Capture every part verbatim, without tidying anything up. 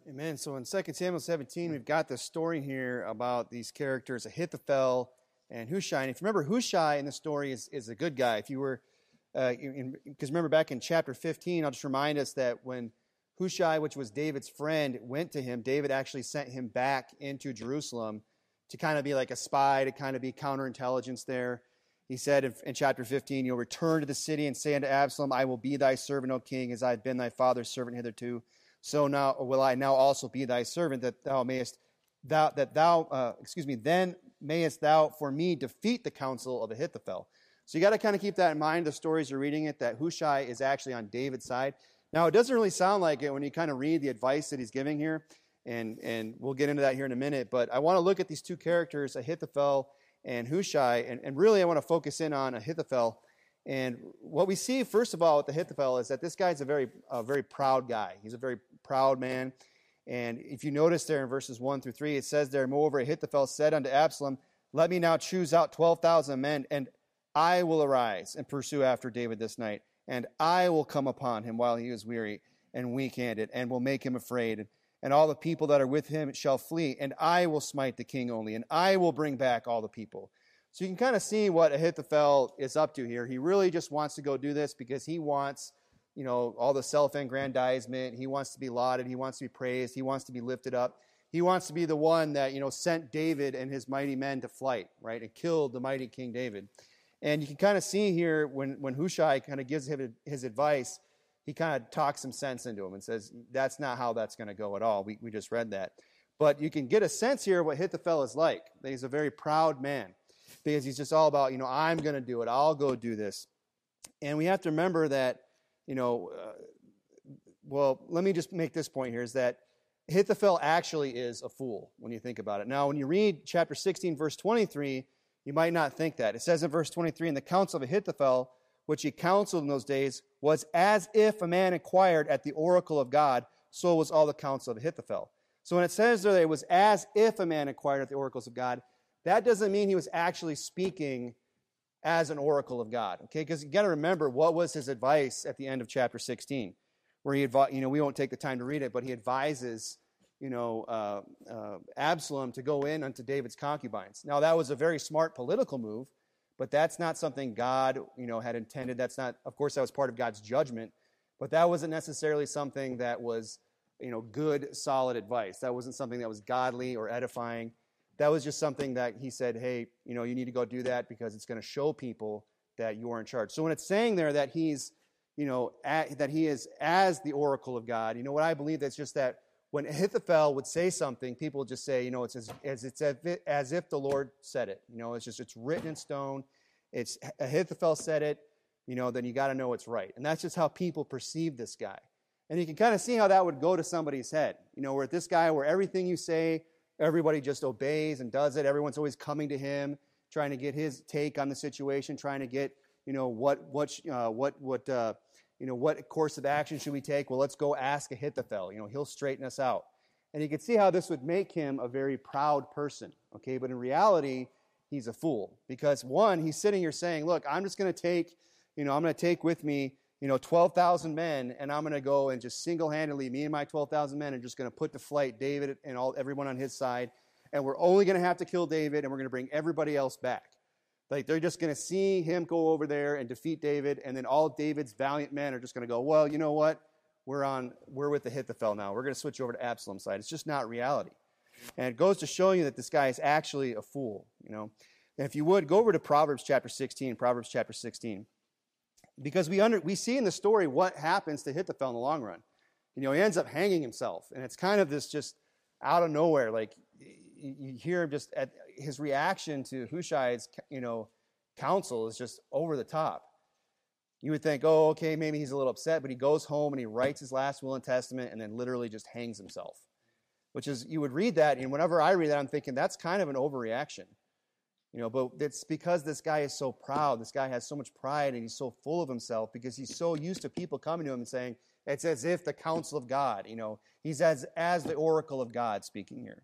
Amen. So in Second Samuel seventeen, we've got this story here about these characters, Ahithophel and Hushai. And if you remember, Hushai in the story is, is a good guy. If you were, because uh, remember back in chapter fifteen, I'll just remind us that when Hushai, which was David's friend, went to him, David actually sent him back into Jerusalem to kind of be like a spy, to kind of be counterintelligence there. He said in, in chapter fifteen, you'll return to the city and say unto Absalom, I will be thy servant, O king, as I have been thy father's servant hitherto. So now will I now also be thy servant, that thou mayest, thou, that thou, uh, excuse me, then mayest thou for me defeat the counsel of Ahithophel. So you got to kind of keep that in mind, the stories you're reading it, that Hushai is actually on David's side. Now, it doesn't really sound like it when you kind of read the advice that he's giving here, and, and we'll get into that here in a minute, but I want to look at these two characters, Ahithophel and Hushai, and, and really I want to focus in on Ahithophel. And what we see, first of all, with Ahithophel is that this guy's a very, a very proud guy. He's a very proud man. And if you notice there in verses one through three, it says there, moreover, Ahithophel said unto Absalom, let me now choose out twelve thousand men, and I will arise and pursue after David this night, and I will come upon him while he is weary and weak-handed, and will make him afraid. And all the people that are with him shall flee, and I will smite the king only, and I will bring back all the people. So you can kind of see what Ahithophel is up to here. He really just wants to go do this because he wants, you know, all the self-aggrandizement. He wants to be lauded. He wants to be praised. He wants to be lifted up. He wants to be the one that, you know, sent David and his mighty men to flight, right, and killed the mighty King David. And you can kind of see here when, when Hushai kind of gives him his advice, he kind of talks some sense into him and says, that's not how that's going to go at all. We, we just read that. But you can get a sense here of what Ahithophel is like. That he's a very proud man. Because he's just all about, you know, I'm going to do it. I'll go do this. And we have to remember that, you know, uh, well, let me just make this point here, is that Ahithophel actually is a fool when you think about it. Now, when you read chapter sixteen, verse twenty-three, you might not think that. It says in verse twenty-three, and the counsel of Ahithophel, which he counseled in those days, was as if a man inquired at the oracle of God, so was all the counsel of Ahithophel. So when it says there, it was as if a man inquired at the oracles of God, that doesn't mean he was actually speaking as an oracle of God, okay? Because you got to remember, what was his advice at the end of chapter sixteen, where he, advi- you know, we won't take the time to read it, but he advises, you know, uh, uh, Absalom to go in unto David's concubines. Now, that was a very smart political move, but that's not something God, you know, had intended. That's not, of course, that was part of God's judgment, but that wasn't necessarily something that was, you know, good, solid advice. That wasn't something that was godly or edifying. That was just something that he said, hey, you know, you need to go do that because it's going to show people that you are in charge. So when it's saying there that he's, you know, at, that he is as the oracle of God, you know what I believe? That's just that when Ahithophel would say something, people would just say, you know, it's as, as it's as if, as if the Lord said it. You know, it's just, it's written in stone. It's Ahithophel said it, you know, then you got to know it's right. And that's just how people perceive this guy. And you can kind of see how that would go to somebody's head. You know, where this guy, where everything you say, everybody just obeys and does it. Everyone's always coming to him, trying to get his take on the situation, trying to get, you know, what what uh, what what uh, you know, what course of action should we take? Well, let's go ask Ahithophel. You know, he'll straighten us out. And you can see how this would make him a very proud person. Okay, but in reality, he's a fool because one, he's sitting here saying, "Look, I'm just going to take, you know, I'm going to take with me, you know, twelve thousand men, and I'm going to go and just single-handedly, me and my twelve thousand men are just going to put to flight David and all everyone on his side, and we're only going to have to kill David, and we're going to bring everybody else back." Like, they're just going to see him go over there and defeat David, and then all David's valiant men are just going to go, well, you know what? We're on, we're with Ahithophel now. We're going to switch over to Absalom's side. It's just not reality. And it goes to show you that this guy is actually a fool, you know. And if you would, go over to Proverbs chapter sixteen, Proverbs chapter sixteen. Because we under we see in the story what happens to Ahithophel in the long run. You know, he ends up hanging himself. And it's kind of this just out of nowhere. Like, you hear him just at his reaction to Hushai's, you know, counsel is just over the top. You would think, oh, okay, maybe he's a little upset, but he goes home and he writes his last will and testament and then literally just hangs himself. Which is, you would read that, and whenever I read that, I'm thinking that's kind of an overreaction. You know, but it's because this guy is so proud. This guy has so much pride, and he's so full of himself because he's so used to people coming to him and saying, it's as if the counsel of God, you know, he's as, as the oracle of God speaking here.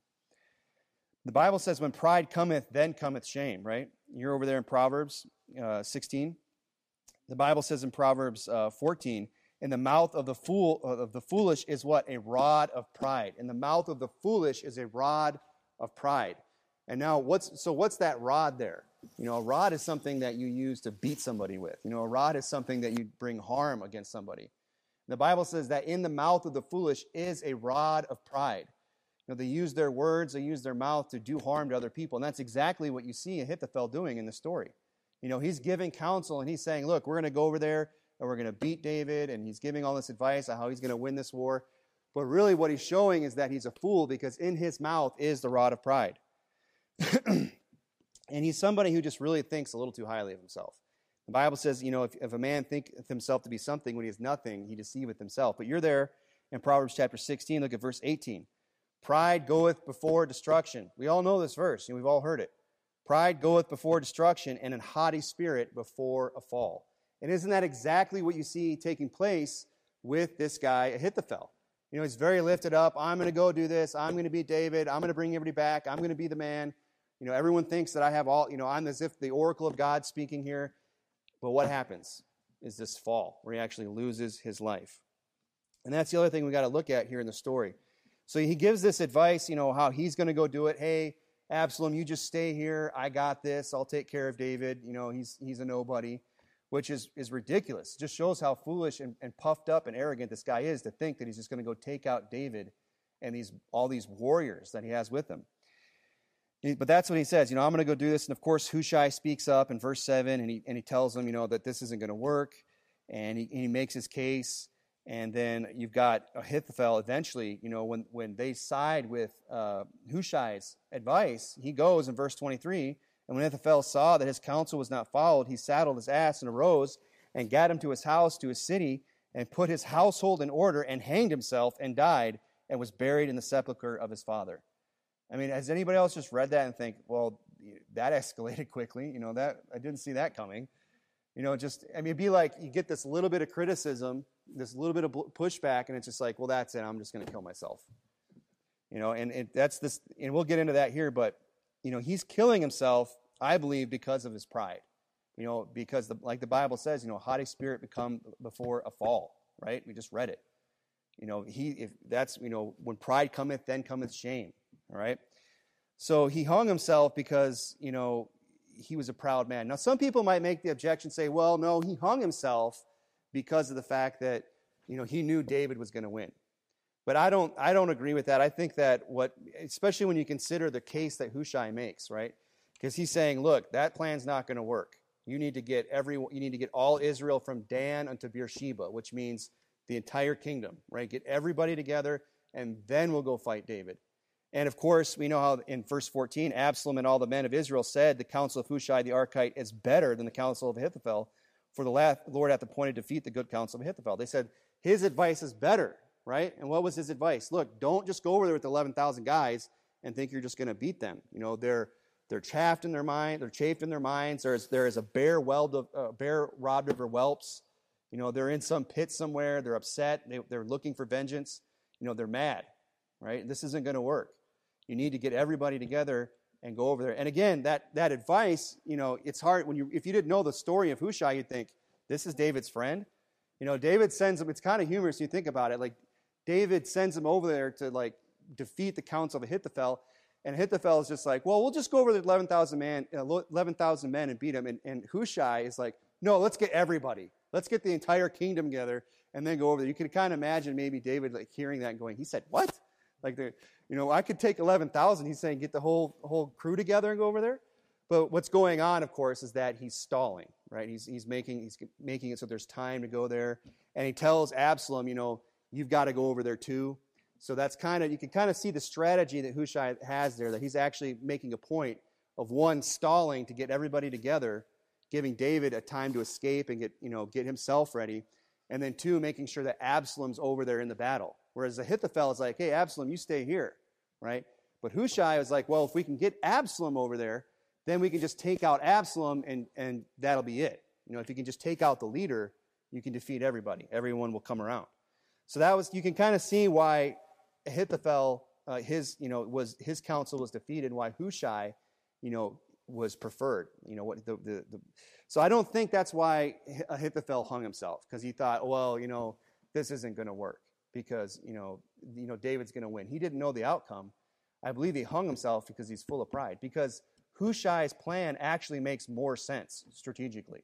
The Bible says when pride cometh, then cometh shame, right? You're over there in Proverbs uh, sixteen. The Bible says in Proverbs uh, fourteen, In the mouth of the fool of the foolish is what? A rod of pride. In the mouth of the foolish is a rod of pride. And now what's so what's that rod there? You know, a rod is something that you use to beat somebody with. You know, a rod is something that you bring harm against somebody. The Bible says that in the mouth of the foolish is a rod of pride. You know, they use their words, they use their mouth to do harm to other people. And that's exactly what you see Ahithophel doing in the story. You know, he's giving counsel and he's saying, look, we're going to go over there and we're going to beat David. And he's giving all this advice on how he's going to win this war. But really what he's showing is that he's a fool because in his mouth is the rod of pride. And he's somebody who just really thinks a little too highly of himself. The Bible says, you know, if, if a man thinketh himself to be something when he is nothing, he deceiveth himself. But you're there in Proverbs chapter sixteen, look at verse eighteen. Pride goeth before destruction. We all know this verse, and we've all heard it. Pride goeth before destruction, and an haughty spirit before a fall. And isn't that exactly what you see taking place with this guy, Ahithophel? You know, he's very lifted up. I'm going to go do this. I'm going to beat David. I'm going to bring everybody back. I'm going to be the man. You know, everyone thinks that I have all, you know, I'm as if the oracle of God speaking here. But what happens is this fall where he actually loses his life. And that's the other thing we got to look at here in the story. So he gives this advice, you know, how he's going to go do it. Hey, Absalom, you just stay here. I got this. I'll take care of David. You know, he's he's a nobody, which is, is ridiculous. It just shows how foolish and, and puffed up and arrogant this guy is to think that he's just going to go take out David and these all these warriors that he has with him. But that's what he says. You know, I'm going to go do this. And, of course, Hushai speaks up in verse seven, and he and he tells them, you know, that this isn't going to work. And he, he makes his case. And then you've got Ahithophel eventually, you know, when, when they side with uh, Hushai's advice, he goes in verse twenty-three, and when Ahithophel saw that his counsel was not followed, he saddled his ass and arose and gat him to his house, to his city, and put his household in order and hanged himself and died and was buried in the sepulchre of his father. I mean, has anybody else just read that and think, well, that escalated quickly? You know, that I didn't see that coming. You know, just, I mean, it'd be like you get this little bit of criticism, this little bit of pushback, and it's just like, well, that's it. I'm just going to kill myself. You know, and it, that's this, and we'll get into that here, but, you know, he's killing himself, I believe, because of his pride. You know, because, the, like the Bible says, you know, haughty spirit become before a fall, right? We just read it. You know, he, if that's, you know, when pride cometh, then cometh shame. All right. So he hung himself because, you know, he was a proud man. Now, some people might make the objection, say, well, no, he hung himself because of the fact that, you know, he knew David was going to win. But I don't, I don't agree with that. I think that what, especially when you consider the case that Hushai makes, right? Because he's saying, look, that plan's not going to work. You need to get every, you need to get all Israel from Dan unto Beersheba, which means the entire kingdom, right? Get everybody together, and then we'll go fight David. And, of course, we know how in verse fourteen, Absalom and all the men of Israel said, the counsel of Hushai the Archite is better than the counsel of Ahithophel, for the Lord hath appointed to defeat the good counsel of Ahithophel. They said, his advice is better, right? And what was his advice? Look, don't just go over there with eleven thousand guys and think you're just going to beat them. You know, they're they're chaffed in their mind, they're chafed in their minds. There's there is a bear welled of, uh, bear robbed of her whelps. You know, they're in some pit somewhere. They're upset. They, they're looking for vengeance. You know, they're mad, right? This isn't going to work. You need to get everybody together and go over there. And again, that that advice, you know, it's hard when you if you didn't know the story of Hushai, you'd think this is David's friend. You know, David sends him. It's kind of humorous when you think about it. Like David sends him over there to like defeat the counsel of Ahithophel, and Ahithophel is just like, well, we'll just go over the eleven thousand man, eleven thousand men and beat him. And, and Hushai is like, no, let's get everybody. Let's get the entire kingdom together and then go over there. You can kind of imagine maybe David like hearing that and going, he said, what? Like, the, you know, I could take eleven thousand. He's saying get the whole whole crew together and go over there. But what's going on, of course, is that he's stalling, right? He's he's making he's making it so there's time to go there. And he tells Absalom, you know, you've got to go over there too. So that's kind of, you can kind of see the strategy that Hushai has there, that he's actually making a point of, one, stalling to get everybody together, giving David a time to escape and get, you know, get himself ready. And then, two, making sure that Absalom's over there in the battle. Whereas Ahithophel is like, hey, Absalom, you stay here, right? But Hushai was like, well, if we can get Absalom over there, then we can just take out Absalom and, and that'll be it. You know, if you can just take out the leader, you can defeat everybody. Everyone will come around. So that was, you can kind of see why Ahithophel, uh, his, you know, was, his counsel was defeated, why Hushai, you know, was preferred. You know, what the, the, the so I don't think that's why Ahithophel hung himself, because he thought, well, you know, this isn't going to work because, you know, you know, David's going to win. He didn't know the outcome. I believe he hung himself because he's full of pride, because Hushai's plan actually makes more sense strategically.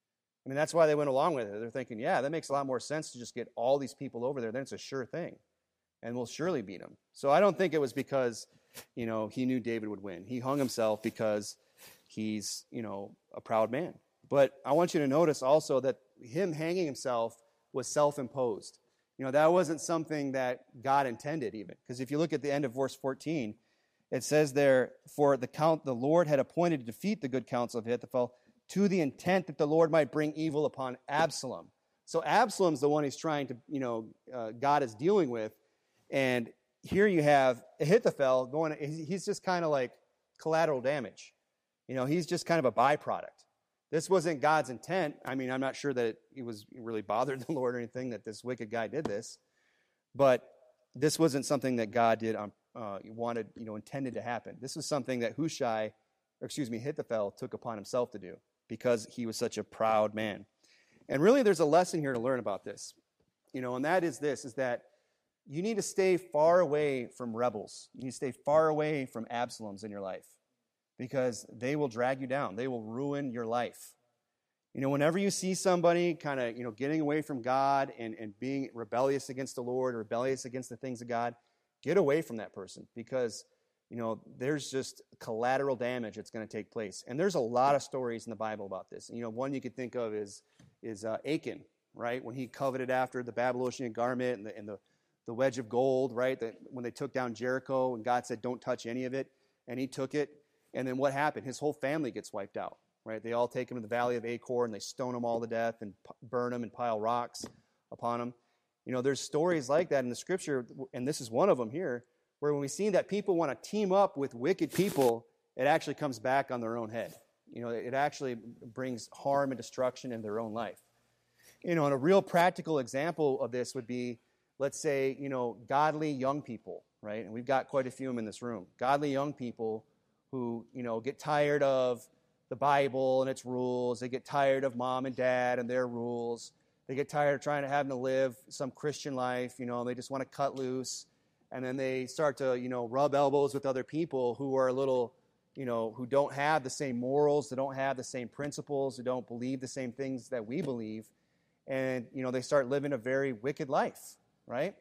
I mean, that's why they went along with it. They're thinking, yeah, that makes a lot more sense to just get all these people over there. Then it's a sure thing, and we'll surely beat them. So I don't think it was because, you know, he knew David would win. He hung himself because he's, you know, a proud man. But I want you to notice also that him hanging himself was self-imposed. You know, that wasn't something that God intended even. Because if you look at the end of verse fourteen, it says there, for the count the Lord had appointed to defeat the good counsel of Ahithophel to the intent that the Lord might bring evil upon Absalom. So Absalom's the one he's trying to, you know, uh, God is dealing with. And here you have Ahithophel going, he's just kind of like collateral damage. You know, he's just kind of a byproduct. This wasn't God's intent. I mean, I'm not sure that it was it really bothered the Lord or anything that this wicked guy did this. But this wasn't something that God did on, uh, wanted, you know, intended to happen. This was something that Hushai, or excuse me, Ahithophel took upon himself to do because he was such a proud man. And really, there's a lesson here to learn about this. You know, and that is this, is that you need to stay far away from rebels. You need to stay far away from Absaloms in your life, because they will drag you down. They will ruin your life. You know, whenever you see somebody kind of, you know, getting away from God and, and being rebellious against the Lord, rebellious against the things of God, get away from that person, because, you know, there's just collateral damage that's going to take place. And there's a lot of stories in the Bible about this. You know, one you could think of is is uh, Achan, right? When he coveted after the Babylonian garment and the, and the, the wedge of gold, right? That when they took down Jericho and God said, don't touch any of it, and he took it. And then what happened? His whole family gets wiped out, right? They all take him to the valley of Achor, and they stone him all to death and p- burn him and pile rocks upon him. You know, there's stories like that in the Scripture, and this is one of them here, where when we see that people want to team up with wicked people, it actually comes back on their own head. You know, it actually brings harm and destruction in their own life. You know, and a real practical example of this would be, let's say, you know, godly young people, right? And we've got quite a few of them in this room. Godly young people who, you know, get tired of the Bible and its rules. They get tired of mom and dad and their rules. They get tired of trying to having to live some Christian life, you know, and they just want to cut loose. And then they start to, you know, rub elbows with other people who are a little, you know, who don't have the same morals, they don't have the same principles, who don't believe the same things that we believe. And, you know, they start living a very wicked life, right?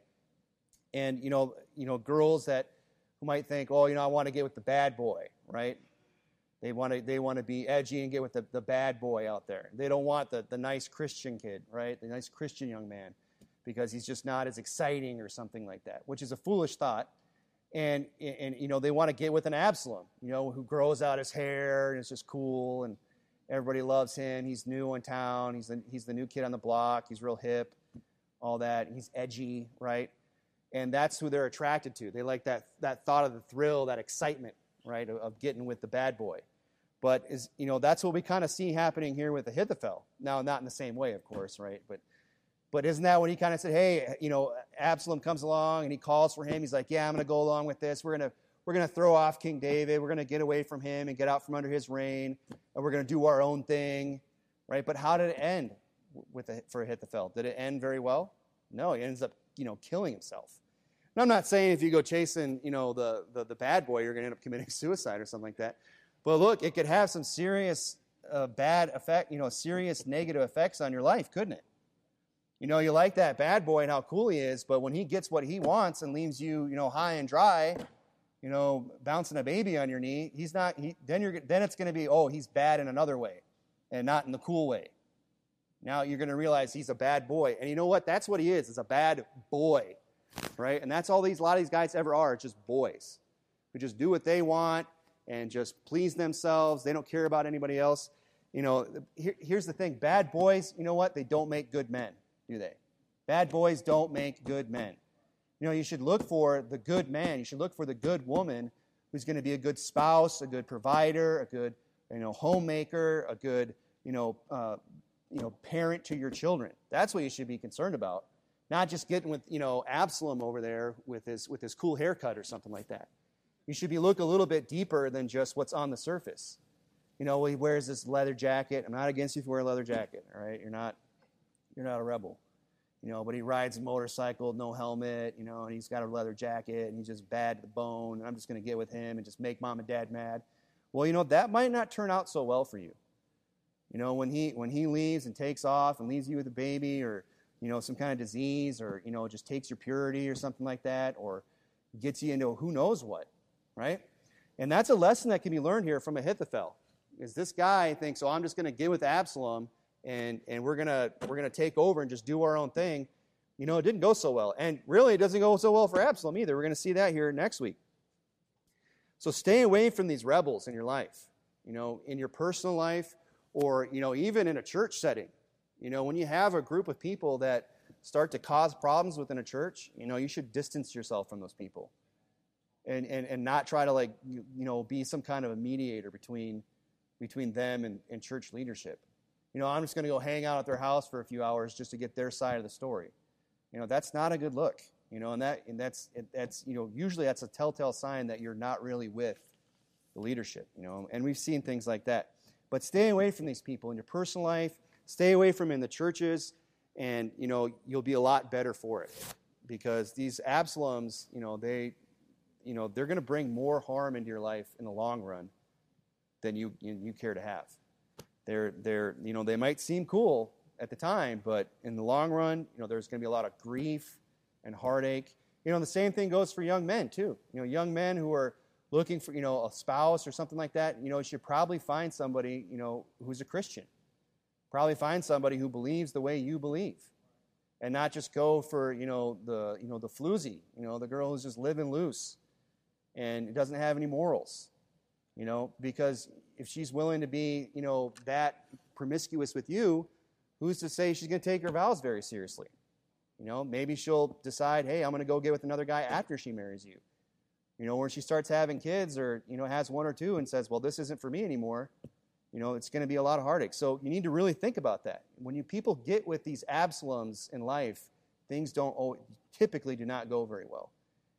And, you know, you know, girls that who might think, oh, you know, I want to get with the bad boy, right? They want to they want to be edgy and get with the, the bad boy out there. They don't want the, the nice Christian kid, right? The nice Christian young man, because he's just not as exciting or something like that, which is a foolish thought. And, and you know, they want to get with an Absalom, you know, who grows out his hair and is just cool and everybody loves him. He's new in town. He's the, he's the new kid on the block. He's real hip, all that. He's edgy, right? And that's who they're attracted to. They like that that thought of the thrill, that excitement, right, of, of getting with the bad boy. But, is you know, that's what we kind of see happening here with Ahithophel. Now, not in the same way, of course, right? But but isn't that when he kind of said, hey, you know, Absalom comes along and he calls for him. He's like, yeah, I'm going to go along with this. We're going to we're going to throw off King David. We're going to get away from him and get out from under his reign. And we're going to do our own thing, right? But how did it end with for Ahithophel? Did it end very well? No, he ends up, you know, killing himself. And I'm not saying if you go chasing, you know, the, the, the bad boy, you're going to end up committing suicide or something like that. But look, it could have some serious uh, bad effect, you know, serious negative effects on your life, couldn't it? You know, you like that bad boy and how cool he is, but when he gets what he wants and leaves you, you know, high and dry, you know, bouncing a baby on your knee, he's not, he, then you're, then it's going to be, oh, he's bad in another way and not in the cool way. Now you're going to realize he's a bad boy. And you know what? That's what he is. Is a bad boy, right? And that's all these, a lot of these guys ever are, just boys who just do what they want and just please themselves. They don't care about anybody else. You know, here, here's the thing. Bad boys, you know what? They don't make good men, do they? Bad boys don't make good men. You know, you should look for the good man. You should look for the good woman who's going to be a good spouse, a good provider, a good, you know, homemaker, a good, you know, uh, you know, parent to your children. That's what you should be concerned about. Not just getting with, you know, Absalom over there with his with his cool haircut or something like that. You should be looking a little bit deeper than just what's on the surface. You know, well, he wears this leather jacket. I'm not against you if you wear a leather jacket, all right? You're not, you're not a rebel. you know, but he rides a motorcycle, no helmet, you know, and he's got a leather jacket, and he's just bad to the bone, and I'm just going to get with him and just make mom and dad mad. Well, you know, that might not turn out so well for you. You know, when he when he leaves and takes off and leaves you with a baby, or, you know, some kind of disease, or, you know, just takes your purity or something like that, or gets you into who knows what, right? And that's a lesson that can be learned here from Ahithophel. Is this guy thinks, oh, I'm just going to get with Absalom, and and we're gonna we're gonna take over and just do our own thing. You know, it didn't go so well, and really, it doesn't go so well for Absalom either. We're going to see that here next week. So stay away from these rebels in your life. You know, in your personal life, or you know, even in a church setting. You know, when you have a group of people that start to cause problems within a church, you know, you should distance yourself from those people, and and and not try to like you, you know be some kind of a mediator between between them and, and church leadership. You know, I'm just going to go hang out at their house for a few hours just to get their side of the story. You know, that's not a good look. You know, and that and that's that's you know usually that's a telltale sign that you're not really with the leadership. You know, and we've seen things like that. But stay away from these people in your personal life. Stay away from them in the churches, and you know you'll be a lot better for it, because these Absaloms, you know, they, you know, they're going to bring more harm into your life in the long run than you you, you care to have. They're, they're, you know, they might seem cool at the time, but in the long run, you know, there's going to be a lot of grief and heartache. You know, the same thing goes for young men, too. You know, young men who are looking for, you know, a spouse or something like that, you know, you should probably find somebody, you know, who's a Christian. Probably find somebody who believes the way you believe, and not just go for, you know, the, you know, the floozy, you know, the girl who's just living loose and doesn't have any morals. You know, because if she's willing to be, you know, that promiscuous with you, who's to say she's going to take her vows very seriously? You know, maybe she'll decide, hey, I'm going to go get with another guy after she marries you. You know, when she starts having kids, or, you know, has one or two and says, well, this isn't for me anymore, you know, it's going to be a lot of heartache. So you need to really think about that. When you people get with these Absaloms in life, things don't always, typically do not go very well.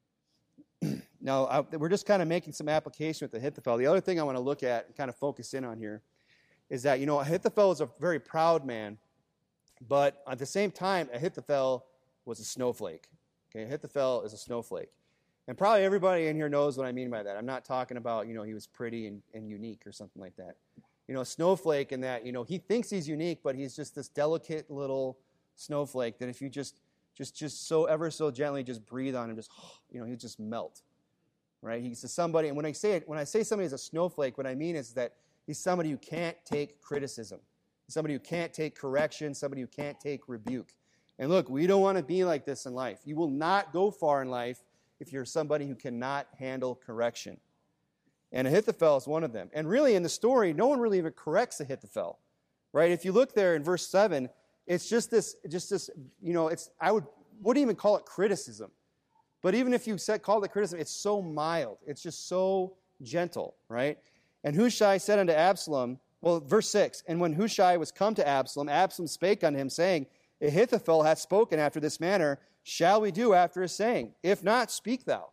Now, I, we're just kind of making some application with Ahithophel. The other thing I want to look at and kind of focus in on here is that, you know, Ahithophel is a very proud man, but at the same time, Ahithophel was a snowflake. Okay, Ahithophel is a snowflake. And probably everybody in here knows what I mean by that. I'm not talking about, you know, he was pretty and, and unique or something like that. You know, a snowflake in that, you know, he thinks he's unique, but he's just this delicate little snowflake that if you just, just, just so ever so gently just breathe on him, just, you know, he'll just melt. Right? He's somebody, and when I say it, when I say somebody is a snowflake, what I mean is that he's somebody who can't take criticism, somebody who can't take correction, somebody who can't take rebuke. And look, we don't want to be like this in life. You will not go far in life if you're somebody who cannot handle correction. And Ahithophel is one of them. And really, in the story, no one really even corrects Ahithophel, right? If you look there in verse seven, it's just this, just this, you know, it's I would wouldn't even call it criticism. But even if you said, call it criticism, it's so mild. It's just so gentle, right? And Hushai said unto Absalom, well, verse six, and when Hushai was come to Absalom, Absalom spake unto him, saying, Ahithophel hath spoken after this manner, shall we do after his saying? If not, speak thou.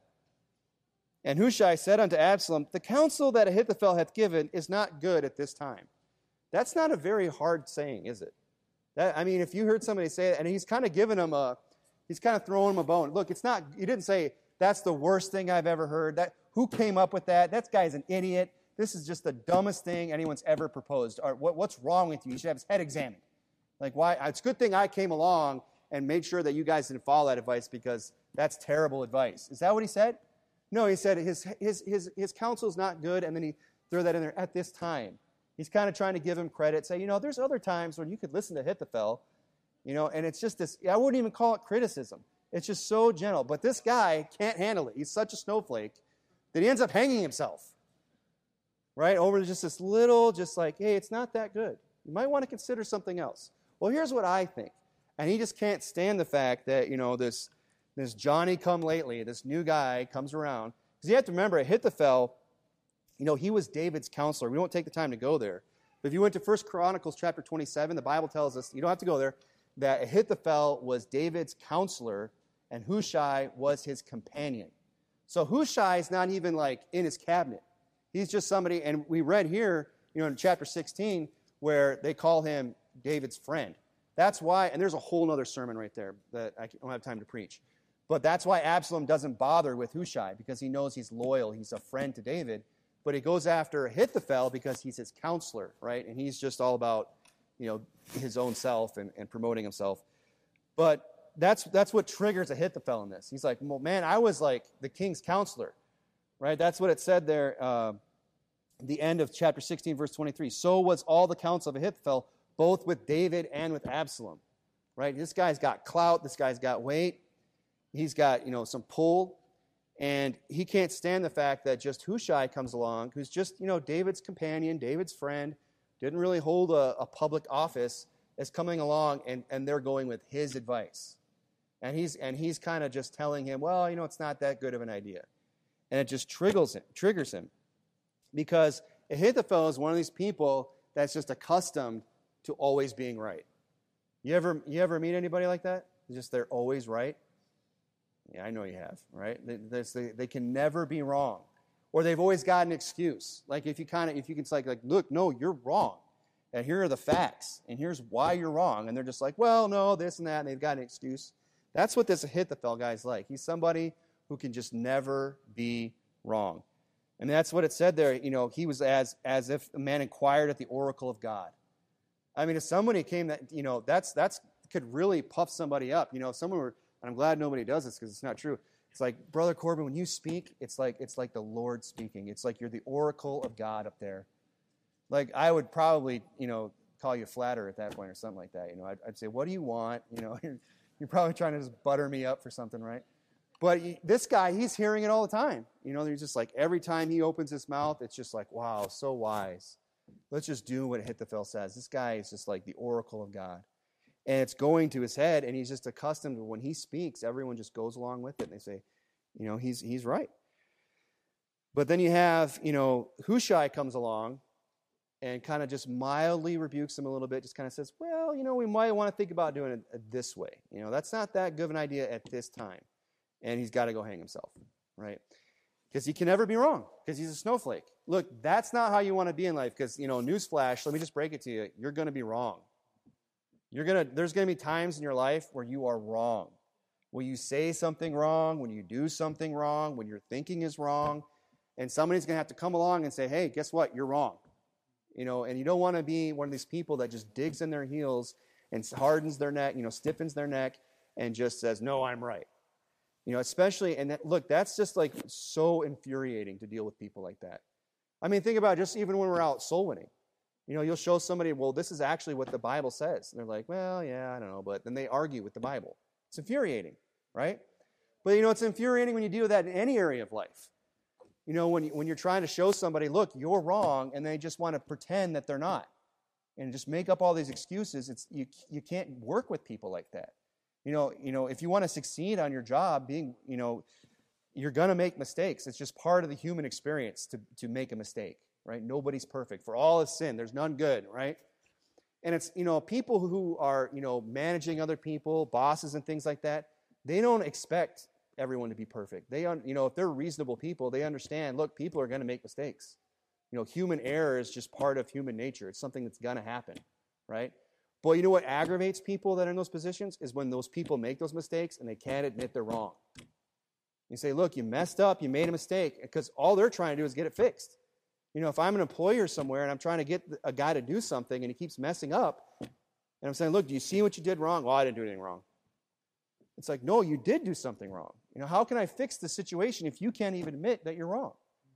And Hushai said unto Absalom, the counsel that Ahithophel hath given is not good at this time. That's not a very hard saying, is it? That, I mean, if you heard somebody say it, and he's kind of giving him a, he's kind of throwing him a bone. Look, it's not, he didn't say, that's the worst thing I've ever heard. That, who came up with that? That guy's an idiot. This is just the dumbest thing anyone's ever proposed. Or what, what's wrong with you? You should have his head examined. Like, why? It's a good thing I came along and made sure that you guys didn't follow that advice, because that's terrible advice. Is that what he said? No, he said his his his his counsel's not good, and then he threw that in there at this time. He's kind of trying to give him credit, say, you know, there's other times when you could listen to Ahithophel, you know, and it's just this, I wouldn't even call it criticism. It's just so gentle. But this guy can't handle it. He's such a snowflake that he ends up hanging himself, right, over just this little, just like, hey, it's not that good. You might want to consider something else. Well, here's what I think. And he just can't stand the fact that, you know, this this Johnny-come-lately, this new guy comes around. Because you have to remember, Ahithophel, you know, he was David's counselor. We won't take the time to go there. But if you went to First Chronicles chapter twenty-seven, the Bible tells us, you don't have to go there, that Ahithophel was David's counselor and Hushai was his companion. So Hushai is not even like in his cabinet. He's just somebody, and we read here, you know, in chapter sixteen, where they call him David's friend. That's why, and there's a whole other sermon right there that I don't have time to preach. But that's why Absalom doesn't bother with Hushai, because he knows he's loyal, he's a friend to David. But he goes after Ahithophel because he's his counselor, right? And he's just all about, you know, his own self and, and promoting himself. But that's that's what triggers Ahithophel in this. He's like, well, man, I was like the king's counselor, right? That's what it said there, uh, the end of chapter sixteen, verse twenty-three. So was all the counsel of Ahithophel, both with David and with Absalom, right? This guy's got clout. This guy's got weight. He's got, you know, some pull. And he can't stand the fact that just Hushai comes along, who's just, you know, David's companion, David's friend, didn't really hold a, a public office, is coming along, and, and they're going with his advice. And he's and he's kind of just telling him, well, you know, it's not that good of an idea. And it just triggers him, triggers him. Because Ahithophel is one of these people that's just accustomed to always being right. You ever you ever meet anybody like that? Just they're always right? Yeah, I know you have, right? They, they, they can never be wrong. Or they've always got an excuse. Like if you kind of, if you can say, like, look, no, you're wrong. And here are the facts. And here's why you're wrong. And they're just like, well, no, this and that. And they've got an excuse. That's what this Ahithophel guy's like. He's somebody who can just never be wrong. And that's what it said there. You know, he was as as if a man inquired at the oracle of God. I mean, if somebody came that, you know, that's that's could really puff somebody up. You know, if someone were, and I'm glad nobody does this because it's not true. It's like, Brother Corbin, when you speak, it's like it's like the Lord speaking. It's like you're the oracle of God up there. Like I would probably, you know, call you a flatter at that point or something like that. You know, I'd, I'd say, what do you want? You know, you're, you're probably trying to just butter me up for something, right? But he, this guy, he's hearing it all the time. You know, he's just like, every time he opens his mouth, it's just like, wow, so wise. Let's just do what Ahithophel says. This guy is just like the oracle of God. And it's going to his head, and he's just accustomed to when he speaks, everyone just goes along with it, and they say, you know, he's he's right. But then you have, you know, Hushai comes along and kind of just mildly rebukes him a little bit, just kind of says, well, you know, we might want to think about doing it this way. You know, that's not that good of an idea at this time. And he's got to go hang himself, right? Because he can never be wrong, because he's a snowflake. Look, that's not how you want to be in life, because, you know, newsflash, let me just break it to you, you're going to be wrong. You're gonna. There's going to be times in your life where you are wrong. When you say something wrong, when you do something wrong, when your thinking is wrong, and somebody's going to have to come along and say, hey, guess what? You're wrong. You know, and you don't want to be one of these people that just digs in their heels and hardens their neck, you know, stiffens their neck and just says, no, I'm right. You know, especially, and that, look, that's just like so infuriating to deal with people like that. I mean, think about it, just even when we're out soul winning. You know, you'll show somebody, well, this is actually what the Bible says. And they're like, well, yeah, I don't know. But then they argue with the Bible. It's infuriating, right? But, you know, it's infuriating when you deal with that in any area of life. You know, when, you, when you're trying to show somebody, look, you're wrong, and they just want to pretend that they're not. And just make up all these excuses. It's you, you can't work with people like that. You know, you know, if you want to succeed on your job, being, you know, you're going to make mistakes. It's just part of the human experience to, to make a mistake. Right? Nobody's perfect. For all is sin, there's none good, right? And it's, you know, people who are, you know, managing other people, bosses and things like that, they don't expect everyone to be perfect. They, you know, if they're reasonable people, they understand, look, people are going to make mistakes. You know, human error is just part of human nature. It's something that's going to happen, right? But you know what aggravates people that are in those positions is when those people make those mistakes and they can't admit they're wrong. You say, look, you messed up, you made a mistake, because all they're trying to do is get it fixed. You know, if I'm an employer somewhere and I'm trying to get a guy to do something and he keeps messing up, and I'm saying, look, do you see what you did wrong? Well, I didn't do anything wrong. It's like, no, you did do something wrong. You know, how can I fix the situation if you can't even admit that you're wrong?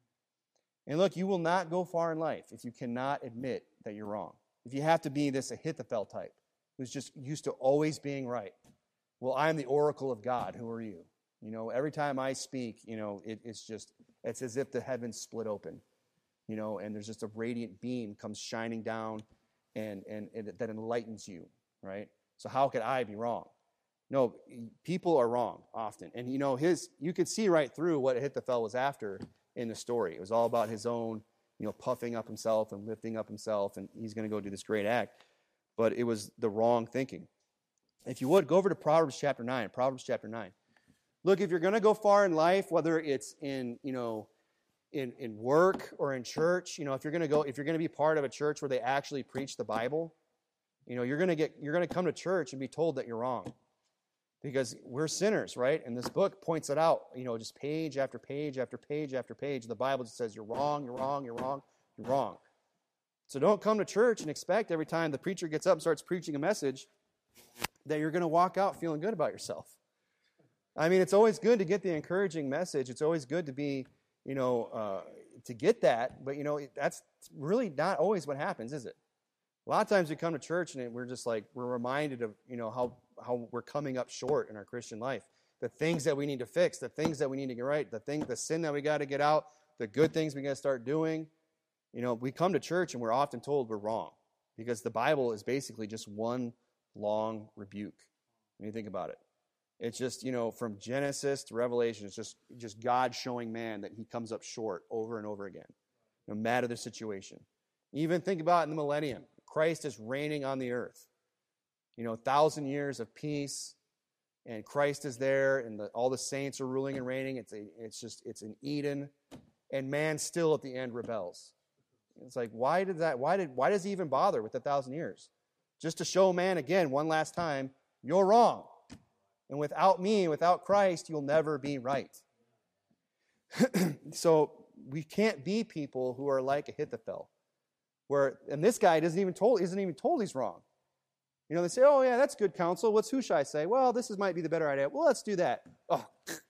And look, you will not go far in life if you cannot admit that you're wrong. If you have to be this Ahithophel type who's just used to always being right. Well, I'm the oracle of God. Who are you? You know, every time I speak, you know, it, it's just, it's as if the heavens split open. You know, and there's just a radiant beam comes shining down and, and, and that enlightens you, right? So how could I be wrong? No, people are wrong often. And, you know, his you could see right through what Ahithophel was after in the story. It was all about his own, you know, puffing up himself and lifting up himself, and he's going to go do this great act. But it was the wrong thinking. If you would, go over to Proverbs chapter nine. Proverbs chapter nine. Look, if you're going to go far in life, whether it's in, you know, In, in work or in church, you know, if you're going to go, if you're going to be part of a church where they actually preach the Bible, You know, you're going to get, you're going to come to church and be told that you're wrong. Because we're sinners, right? And this book points it out, you know, just page after page after page after page. The Bible just says, you're wrong, you're wrong, you're wrong, you're wrong. So don't come to church and expect every time the preacher gets up and starts preaching a message that you're going to walk out feeling good about yourself. I mean, it's always good to get the encouraging message. It's always good to be, you know, uh, to get that. But, you know, that's really not always what happens, is it? A lot of times we come to church and we're just like, we're reminded of, you know, how, how we're coming up short in our Christian life. The things that we need to fix, the things that we need to get right, the thing, the sin that we got to get out, the good things we got to start doing. You know, we come to church and we're often told we're wrong because the Bible is basically just one long rebuke. When you think about it, it's just, you know, from Genesis to Revelation, it's just, just God showing man that he comes up short over and over again, no matter the situation. Even think about it in the millennium. Christ is reigning on the earth. You know, a thousand years of peace, and Christ is there, and the, all the saints are ruling and reigning. It's a, it's just, it's an Eden, and man still at the end rebels. It's like, why did that? Why did? Why does he even bother with the thousand years? Just to show man again, one last time, you're wrong, and without me, without Christ, you'll never be right. So we can't be people who are like Ahithophel. Where, and this guy doesn't even told, isn't even told he's wrong. You know, they say, oh, yeah, that's good counsel. What's Hushai say? Well, this is, might be the better idea. Well, let's do that. Oh,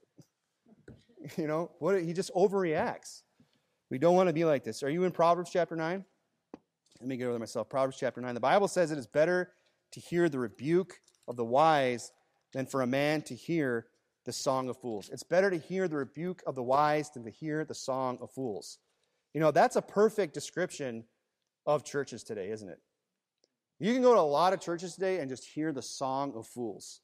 you know, what? He just overreacts. We don't want to be like this. Are you in Proverbs chapter nine? Let me get over there myself. Proverbs chapter nine. The Bible says it is better to hear the rebuke of the wise than for a man to hear the song of fools. It's better to hear the rebuke of the wise than to hear the song of fools. You know, that's a perfect description of churches today, isn't it? You can go to a lot of churches today and just hear the song of fools.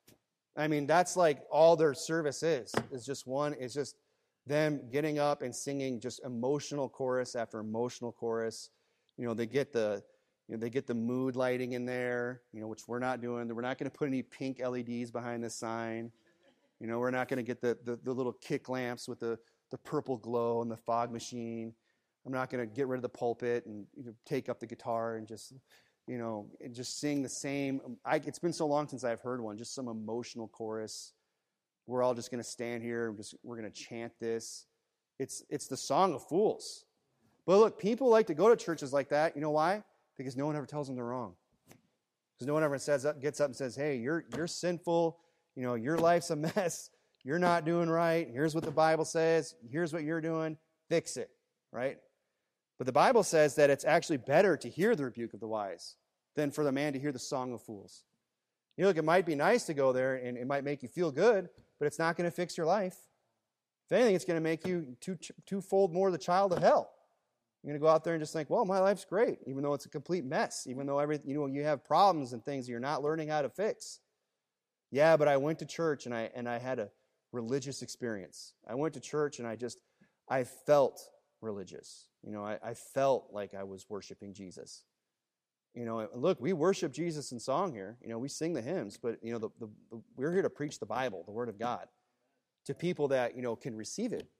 I mean, that's like all their service is. It's just one, it's just them getting up and singing just emotional chorus after emotional chorus. You know, they get the, you know, they get the mood lighting in there, you know, which we're not doing. We're not going to put any pink L E Ds behind this sign. You know, we're not going to get the, the, the little kick lamps with the, the purple glow and the fog machine. I'm not going to get rid of the pulpit and, you know, take up the guitar and just, you know, and just sing the same. I, it's been so long since I've heard one, just some emotional chorus. We're all just going to stand here and just we're going to chant this. It's it's the song of fools. But look, people like to go to churches like that. You know why? Because no one ever tells them they're wrong. Because no one ever says gets up and says, "Hey, you're you're sinful. You know, your life's a mess. You're not doing right. Here's what the Bible says. Here's what you're doing. Fix it." Right? But the Bible says that it's actually better to hear the rebuke of the wise than for the man to hear the song of fools. You know, look, it might be nice to go there, and it might make you feel good, but it's not going to fix your life. If anything, it's going to make you two, twofold more the child of hell. You're going to go out there and just think, well, my life's great, even though it's a complete mess, even though every, you know, you have problems and things that you're not learning how to fix. Yeah, but I went to church, and I and I had a religious experience. I went to church, and I just, I felt religious. You know, I, I felt like I was worshiping Jesus. You know, look, we worship Jesus in song here. You know, we sing the hymns, but, you know, the, the, the, we're here to preach the Bible, the Word of God, to people that, you know, can receive it.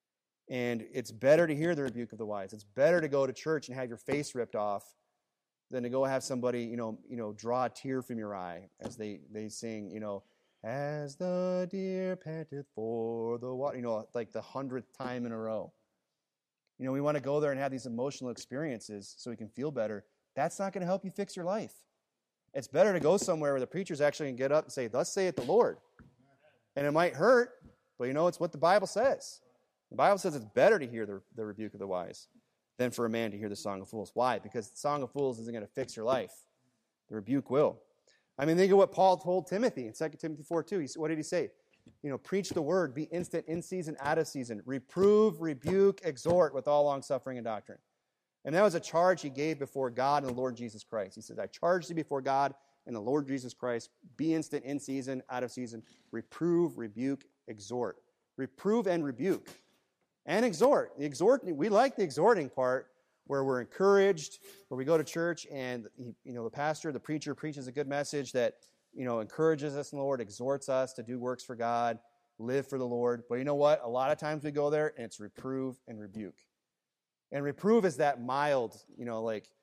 And it's better to hear the rebuke of the wise. It's better to go to church and have your face ripped off than to go have somebody, you know, you know, draw a tear from your eye as they, they sing, you know, as the deer panteth for the water, you know, like the hundredth time in a row. You know, we want to go there and have these emotional experiences so we can feel better. That's not going to help you fix your life. It's better to go somewhere where the preacher's actually going to get up and say, "Thus saith the Lord." And it might hurt, but you know, it's what the Bible says. The Bible says it's better to hear the, the rebuke of the wise than for a man to hear the song of fools. Why? Because the song of fools isn't going to fix your life. The rebuke will. I mean, think of what Paul told Timothy in Second Timothy four two. He, what did he say? You know, preach the word, be instant in season, out of season. Reprove, rebuke, exhort with all long-suffering and doctrine. And that was a charge he gave before God and the Lord Jesus Christ. He says, I charge thee before God and the Lord Jesus Christ, be instant in season, out of season. Reprove, rebuke, exhort. Reprove and rebuke. And exhort. The exhort, we like the exhorting part where we're encouraged, where we go to church and he, you know, the pastor, the preacher preaches a good message that, you know, encourages us in the Lord, exhorts us to do works for God, live for the Lord. But you know what? A lot of times we go there and it's reprove and rebuke. And reprove is that mild, you know, like,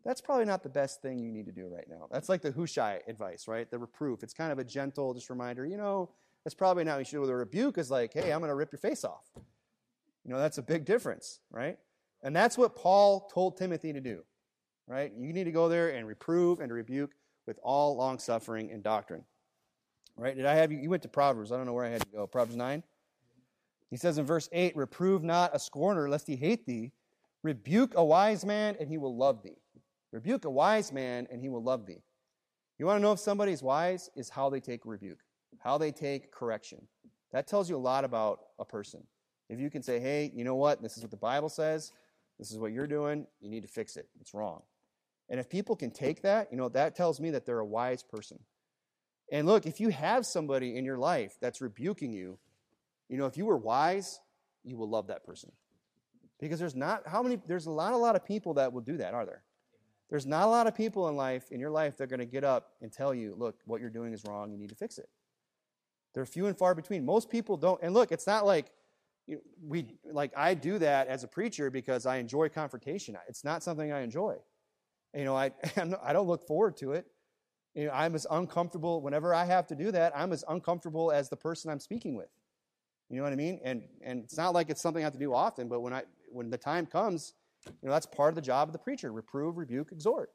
that's probably not the best thing you need to do right now. That's like the Hushai advice, right? The reproof. It's kind of a gentle just reminder, you know, that's probably not what you should do. With a rebuke is like, hey, I'm going to rip your face off. You know, that's a big difference, right? And that's what Paul told Timothy to do, right? You need to go there and reprove and rebuke with all long-suffering and doctrine, right? Did I have you? You went to Proverbs. I don't know where I had to go. Proverbs nine? He says in verse eight, reprove not a scorner lest he hate thee. Rebuke a wise man and he will love thee. Rebuke a wise man, and he will love thee. You want to know if somebody is wise? Is how they take rebuke, how they take correction. That tells you a lot about a person. If you can say, hey, you know what? This is what the Bible says. This is what you're doing. You need to fix it. It's wrong. And if people can take that, you know, that tells me that they're a wise person. And look, if you have somebody in your life that's rebuking you, you know, if you were wise, you will love that person. Because there's not, how many, there's a lot, a lot of people that will do that, are there? There's not a lot of people in life, in your life, that are going to get up and tell you, look, what you're doing is wrong, you need to fix it. They're few and far between. Most people don't, and look, it's not like, you know, we, like I do that as a preacher because I enjoy confrontation. It's not something I enjoy. You know, I, I don't look forward to it. You know, I'm as uncomfortable, whenever I have to do that, I'm as uncomfortable as the person I'm speaking with. You know what I mean? And and it's not like it's something I have to do often, but when I when the time comes, you know, that's part of the job of the preacher. Reprove, rebuke, exhort.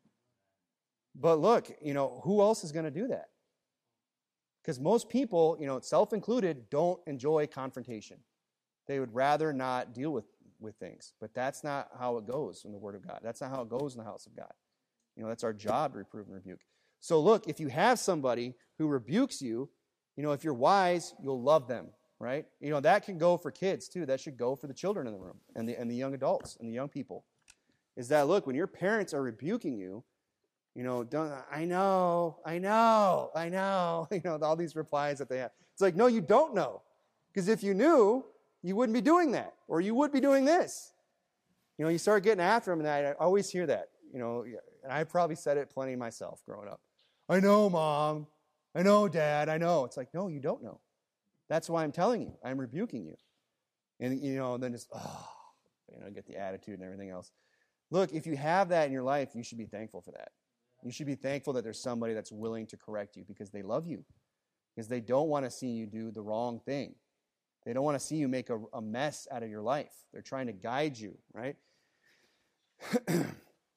But look, you know, who else is going to do that? Because most people, you know, self-included, don't enjoy confrontation. They would rather not deal with, with things. But that's not how it goes in the Word of God. That's not how it goes in the house of God. You know, that's our job to reprove and rebuke. So look, if you have somebody who rebukes you, you know, if you're wise, you'll love them. Right? You know, that can go for kids too. That should go for the children in the room and the and the young adults and the young people. Is that, look, when your parents are rebuking you, you know, don't, I know, I know, I know, you know, all these replies that they have. It's like, no, you don't know. Because if you knew, you wouldn't be doing that. Or you would be doing this. You know, you start getting after them, and I always hear that. You know, and I probably said it plenty myself growing up. I know, Mom. I know, Dad. I know. It's like, no, you don't know. That's why I'm telling you. I'm rebuking you. And, you know, then just, oh, you know, get the attitude and everything else. Look, if you have that in your life, you should be thankful for that. You should be thankful that there's somebody that's willing to correct you because they love you. Because they don't want to see you do the wrong thing. They don't want to see you make a, a mess out of your life. They're trying to guide you, right? You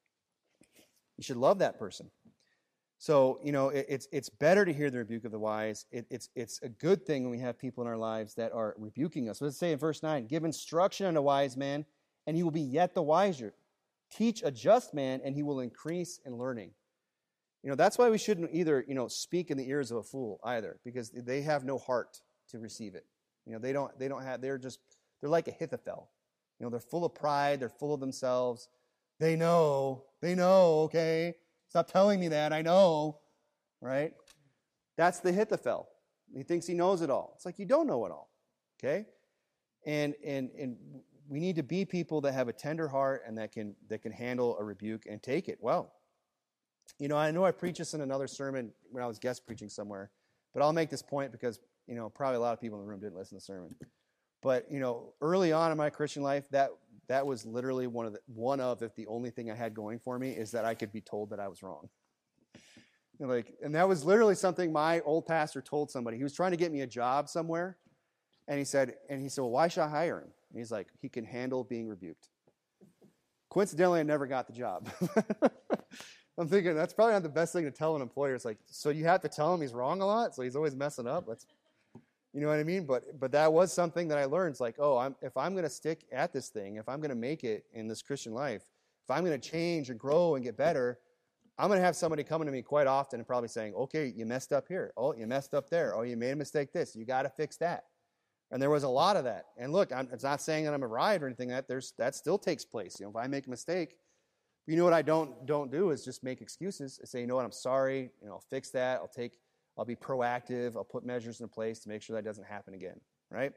should love that person. So, you know, it, it's it's better to hear the rebuke of the wise. It, it's it's a good thing when we have people in our lives that are rebuking us. Let's say in verse nine, give instruction unto a wise man, and he will be yet the wiser. Teach a just man, and he will increase in learning. You know, that's why we shouldn't either, you know, speak in the ears of a fool either, because they have no heart to receive it. You know, they don't they don't have, they're just, they're like Ahithophel. You know, they're full of pride, they're full of themselves. They know, they know, okay? Stop telling me that, I know, right? That's the Ahithophel. He thinks he knows it all. It's like, you don't know it all, okay? And and and we need to be people that have a tender heart and that can that can handle a rebuke and take it well. You know, I know I preached this in another sermon when I was guest preaching somewhere, but I'll make this point because, you know, probably a lot of people in the room didn't listen to the sermon. But, you know, early on in my Christian life, that that was literally one of the, one of, if the only thing I had going for me is that I could be told that I was wrong. You know, like, and that was literally something my old pastor told somebody. He was trying to get me a job somewhere, and he said, and he said, well, why should I hire him? And he's like, he can handle being rebuked. Coincidentally, I never got the job. I'm thinking that's probably not the best thing to tell an employer. It's like, so you have to tell him he's wrong a lot, so he's always messing up. That's, you know what I mean? But but that was something that I learned. It's like, oh, I'm, if I'm going to stick at this thing, if I'm going to make it in this Christian life, if I'm going to change and grow and get better, I'm going to have somebody coming to me quite often and probably saying, okay, you messed up here. Oh, you messed up there. Oh, you made a mistake this. You got to fix that. And there was a lot of that. And look, I'm, it's not saying that I'm a riot or anything. That there's that still takes place. You know, if I make a mistake, you know what I don't don't do is just make excuses. I say, you know what, I'm sorry. You know, I'll fix that. I'll take. I'll be proactive. I'll put measures in place to make sure that doesn't happen again. Right?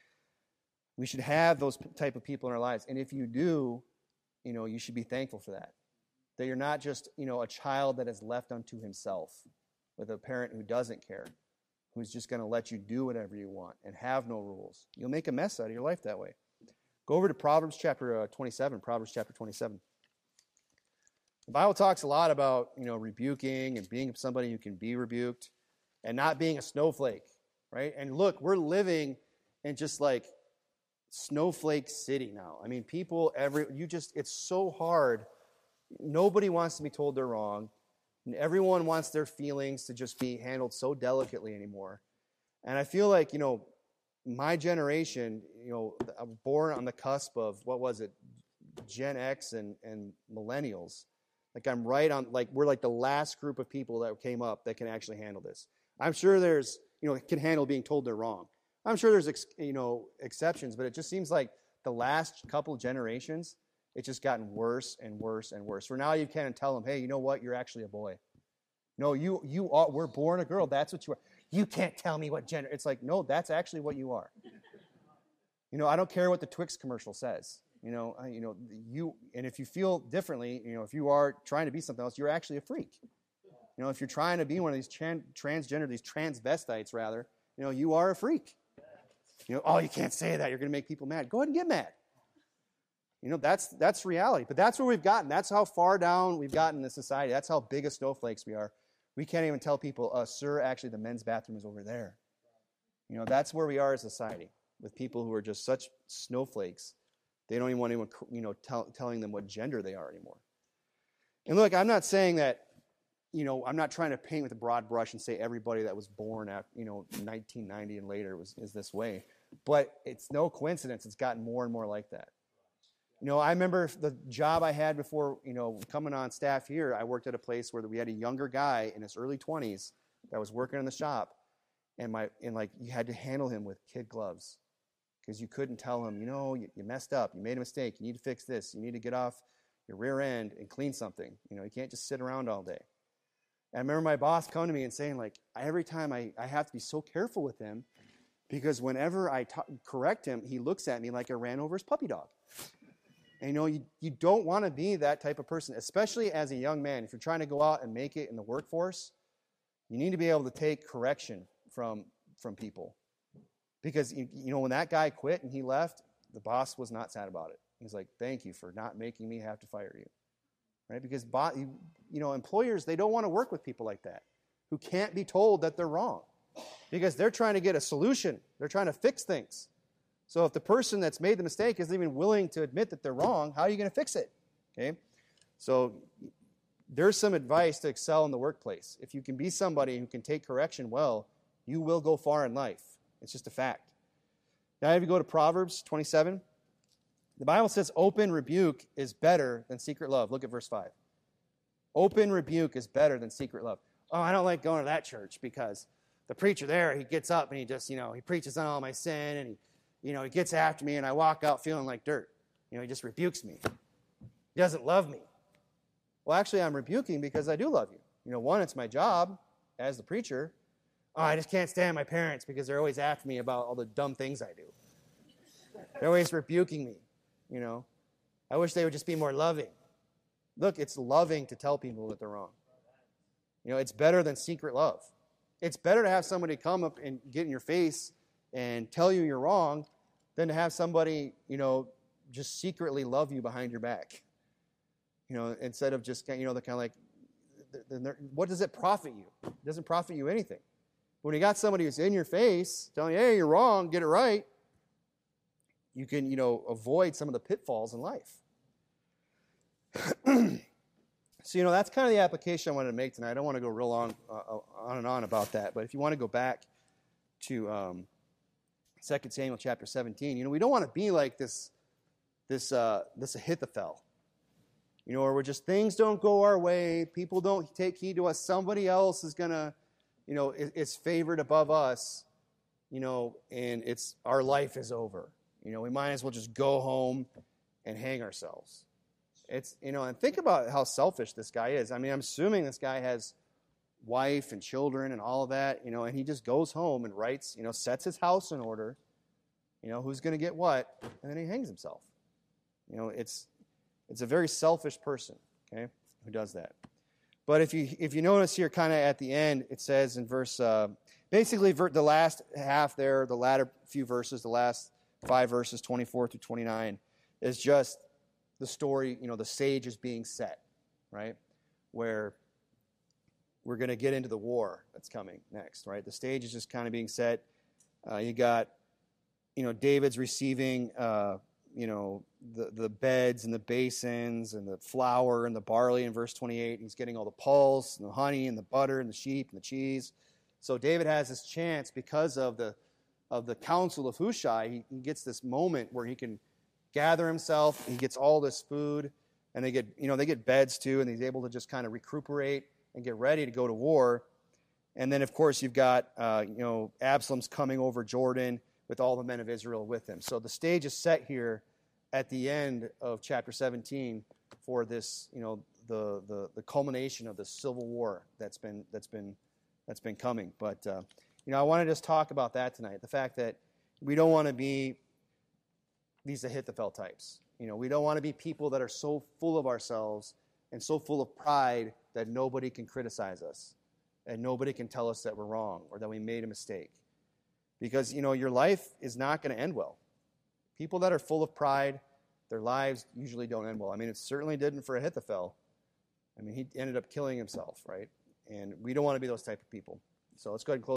We should have those type of people in our lives. And if you do, you know, you should be thankful for that. That you're not just, you know, a child that is left unto himself with a parent who doesn't care, who's just going to let you do whatever you want and have no rules. You'll make a mess out of your life that way. Go over to Proverbs chapter uh, twenty-seven, Proverbs chapter twenty-seven. The Bible talks a lot about, you know, rebuking and being somebody who can be rebuked and not being a snowflake, right? And look, we're living in just like snowflake city now. I mean, people, every, you just, it's so hard. Nobody wants to be told they're wrong. And everyone wants their feelings to just be handled so delicately anymore. And I feel like, you know, my generation, you know, I'm born on the cusp of, what was it, Gen X and, and millennials. Like I'm right on, like we're like the last group of people that came up that can actually handle this. I'm sure there's, you know, can handle being told they're wrong. I'm sure there's, ex, you know, exceptions, but it just seems like the last couple of generations, it's just gotten worse and worse and worse. For now, you can't tell them, hey, you know what? You're actually a boy. No, you you are. We're born a girl. That's what you are. You can't tell me what gender. It's like, no, that's actually what you are. You know, I don't care what the Twix commercial says. You know, I, you know, you. And if you feel differently, you know, if you are trying to be something else, you're actually a freak. You know, if you're trying to be one of these tran- transgender, these transvestites, rather, you know, you are a freak. You know, oh, you can't say that. You're going to make people mad. Go ahead and get mad. You know, that's that's reality. But that's where we've gotten. That's how far down we've gotten in the society. That's how big of snowflakes we are. We can't even tell people, uh, sir, actually the men's bathroom is over there. You know, that's where we are as a society, with people who are just such snowflakes. They don't even want anyone, you know, tell, telling them what gender they are anymore. And look, I'm not saying that, you know, I'm not trying to paint with a broad brush and say everybody that was born after, you know, nineteen ninety and later was is this way. But it's no coincidence it's gotten more and more like that. You know, I remember the job I had before, you know, coming on staff here, I worked at a place where we had a younger guy in his early twenties that was working in the shop. And my and like you had to handle him with kid gloves because you couldn't tell him, you know, you, you messed up, you made a mistake, you need to fix this, you need to get off your rear end and clean something. You know, you can't just sit around all day. And I remember my boss coming to me and saying, like, every time I, I have to be so careful with him because whenever I ta- correct him, he looks at me like I ran over his puppy dog. And, you know, you, you don't want to be that type of person, especially as a young man. If you're trying to go out and make it in the workforce, you need to be able to take correction from, from people. Because, you, you know, when that guy quit and he left, the boss was not sad about it. He's like, thank you for not making me have to fire you. Right? Because, you, you know, employers, they don't want to work with people like that who can't be told that they're wrong because they're trying to get a solution. They're trying to fix things. So if the person that's made the mistake isn't even willing to admit that they're wrong, how are you going to fix it? Okay? So there's some advice to excel in the workplace. If you can be somebody who can take correction well, you will go far in life. It's just a fact. Now if you go to Proverbs twenty-seven, the Bible says open rebuke is better than secret love. Look at verse five. Open rebuke is better than secret love. Oh, I don't like going to that church because the preacher there, he gets up and he just, you know, he preaches on all my sin and he You know, he gets after me, and I walk out feeling like dirt. You know, he just rebukes me. He doesn't love me. Well, actually, I'm rebuking because I do love you. You know, one, it's my job as the preacher. Oh, I just can't stand my parents because they're always after me about all the dumb things I do. They're always rebuking me, you know. I wish they would just be more loving. Look, it's loving to tell people that they're wrong. You know, it's better than secret love. It's better to have somebody come up and get in your face and tell you you're wrong than to have somebody, you know, just secretly love you behind your back. You know, instead of just, you know, they're kind of like, what does it profit you? It doesn't profit you anything. When you got somebody who's in your face telling you, hey, you're wrong, get it right, you can, you know, avoid some of the pitfalls in life. So, you know, that's kind of the application I wanted to make tonight. I don't want to go real long, uh, on and on about that, but if you want to go back to um, Second Samuel chapter seventeen, you know, we don't want to be like this, this, uh, this Ahithophel, you know, where we're just, things don't go our way, people don't take heed to us, somebody else is going to, you know, is, is favored above us, you know, and it's, our life is over. You know, we might as well just go home and hang ourselves. It's, you know, and think about how selfish this guy is. I mean, I'm assuming this guy has wife and children and all of that, you know, and he just goes home and writes, you know, sets his house in order, you know, who's going to get what, and then he hangs himself. You know, it's it's a very selfish person, okay, who does that. But if you if you notice here kind of at the end, it says in verse, uh, basically ver- the last half there, the latter few verses, the last five verses, twenty-four through twenty-nine, is just the story, you know, the sage is being set. right? Where we're going to get into the war that's coming next, right? The stage is just kind of being set. Uh, you got, you know, David's receiving, uh, you know, the, the beds and the basins and the flour and the barley in verse twenty-eight. He's getting all the pulse and the honey and the butter and the sheep and the cheese. So David has this chance because of the of the counsel of Hushai. He, he gets this moment where he can gather himself. He gets all this food, and they get, you know, they get beds too, and he's able to just kind of recuperate and get ready to go to war. And then, of course, you've got, uh, you know, Absalom's coming over Jordan with all the men of Israel with him. So the stage is set here at the end of chapter seventeen for this, you know, the the, the culmination of the civil war that's been that's been that's been coming. But uh, you know, I want to just talk about that tonight. The fact that we don't want to be these Ahithophel types. You know, we don't want to be people that are so full of ourselves and so full of pride that nobody can criticize us and nobody can tell us that we're wrong or that we made a mistake. Because, you know, your life is not going to end well. People that are full of pride, their lives usually don't end well. I mean, it certainly didn't for Ahithophel. I mean, he ended up killing himself, right? And we don't want to be those type of people. So let's go ahead and close.